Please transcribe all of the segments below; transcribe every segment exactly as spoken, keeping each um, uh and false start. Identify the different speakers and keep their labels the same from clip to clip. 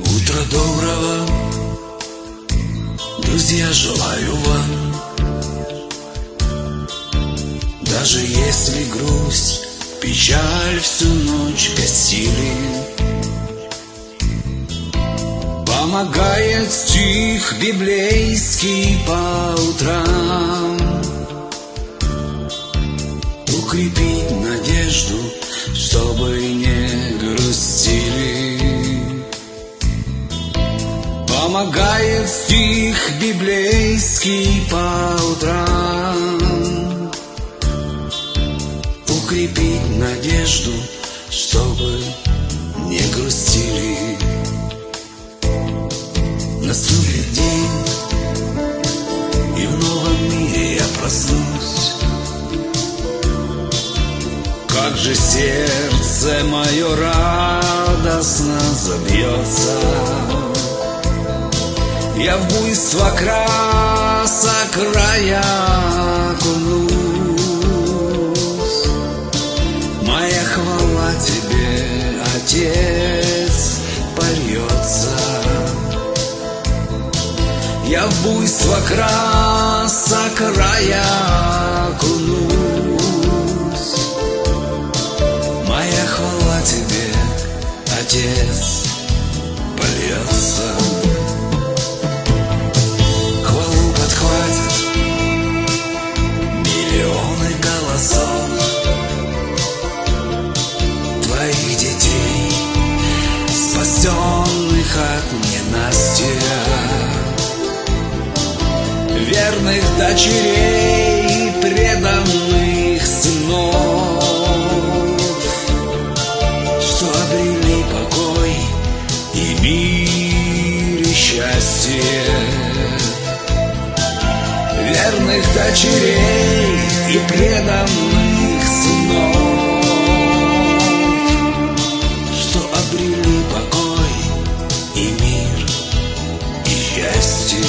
Speaker 1: Утро доброго, друзья, желаю вам. Даже если грусть, печаль всю ночь гасили, помогает стих библейский по утрам укрепить надежду, чтобы не грустили. Помогает стих библейский по утрам укрепить надежду, чтобы не грустили. Наступит день, и в новом мире я проснусь. Как же сердце мое радостно забьется. Я в буйство красок рая окунусь. Моя хвала тебе, Отец, польется. Я в буйство красок рая окунусь. Моя хвала тебе, Отец, польется. Хвалу подхватят миллионы голосов твоих детей, спасенных от ненастья, верных дочерей, преданных сынов, что обрели покой и мир и счастье. Верных дочерей и преданных сынов, что обрели покой и мир и счастье.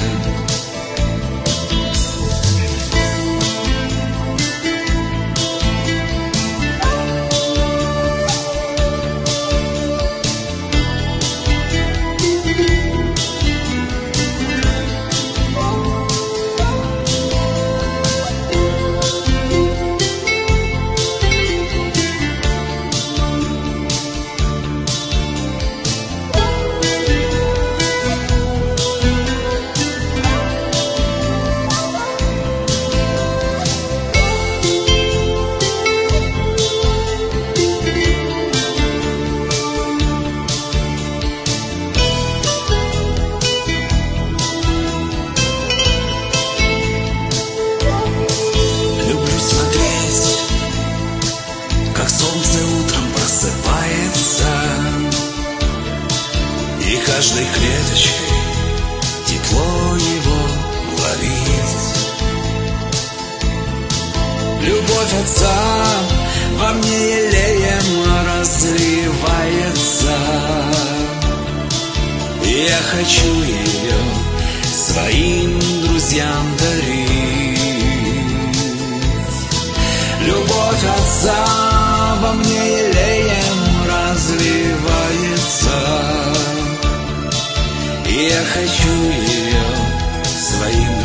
Speaker 1: Как солнце утром просыпается, и каждой клеточкой тепло его ловить. Любовь Отца во мне елеем разливается, и я хочу ее своим друзьям дарить. Любовь Отца во мне елеем разливается, и я хочу ее своим